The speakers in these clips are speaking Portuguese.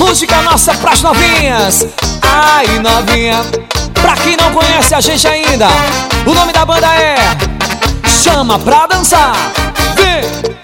Música nossa pras novinhas. Ai, novinha. Pra quem não conhece a gente ainda, o nome da banda é Chama Pra Dançar. Vem!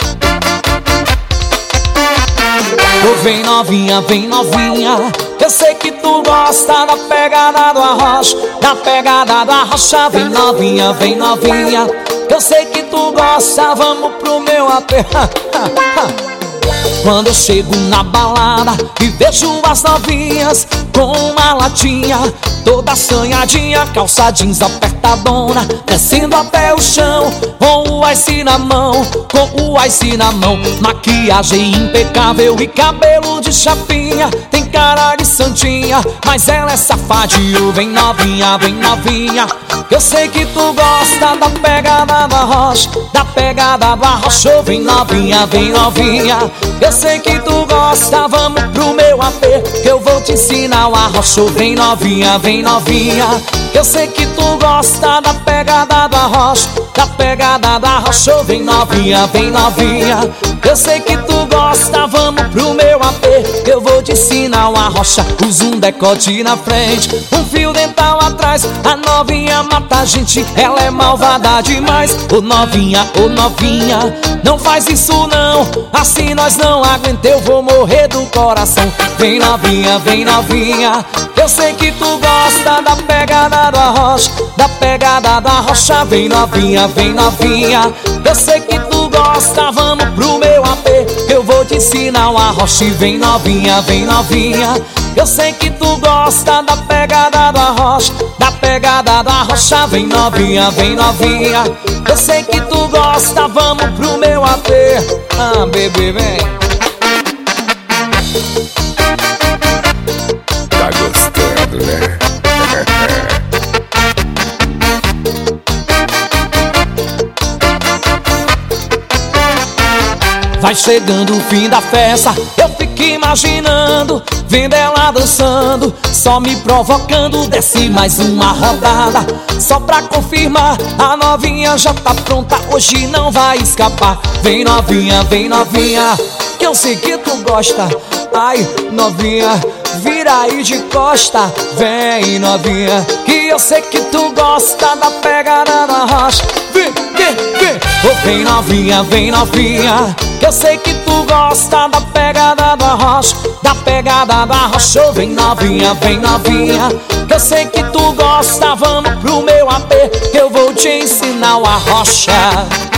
Oh, vem novinha, vem novinha. Eu sei que tu gosta da pegada do arroz, da pegada do arrocha. Vem novinha, vem novinha. Eu sei que tu gosta, vamos pro meu apê. Quando eu chego na balada e vejo as novinhas com uma latinha toda assanhadinha, calça jeans apertadona, descendo até o chão, com o ice na mão, com o ice na mão. Maquiagem impecável e cabelo de chapinha, tem cara de santinha, mas ela é safadinha. Vem novinha, vem novinha. Eu sei que tu gosta da pegada do arroz, da pegada do arroz. Vem novinha, vem novinha. Eu sei que tu gosta, vamos pro meu apê, que eu vou te ensinar o arroz. Vem novinha, vem novinha. Eu sei que tu gosta da pegada do arroz, da pegada do arroz. Vem novinha, vem novinha. Eu sei que tu gosta, vamos pro meu apê, que eu vou te ensinar o arroz. Usa um decote na frente, um fio dental atrás. A novinha mata a gente, ela é malvada demais. Ô novinha, não faz isso não, assim nós não aguenta, eu vou morrer do coração. Vem novinha, vem novinha. Eu sei que tu gosta da pegada do arroz, da pegada do arroz. Vem novinha, vem novinha. Eu sei que tu gosta, vamos pro meu apê, eu vou te ensinar o arroz. Vem novinha, vem novinha. Eu sei que tu gosta da pegada do arroz, da pegada do arroz. Vem novinha, vem novinha. Eu sei que tu gosta, vamos pro meu apê. Ah, bebê, vem. Tá gostando, né? Vai chegando o fim da festa, eu fico imaginando, vendo ela dançando, só me provocando. Desce mais uma rodada, só pra confirmar, a novinha já tá pronta, hoje não vai escapar. Vem novinha, que eu sei que tu gosta. Ai, novinha, vira aí de costa. Vem novinha, que eu sei que tu gosta da pegada da rocha. Vem. Oh, vem novinha, que eu sei que tu gosta da pegada do arroz, da pegada do arroz. Vem novinha, que eu sei que tu gosta, vamos pro meu apê, que eu vou te ensinar o arrocha.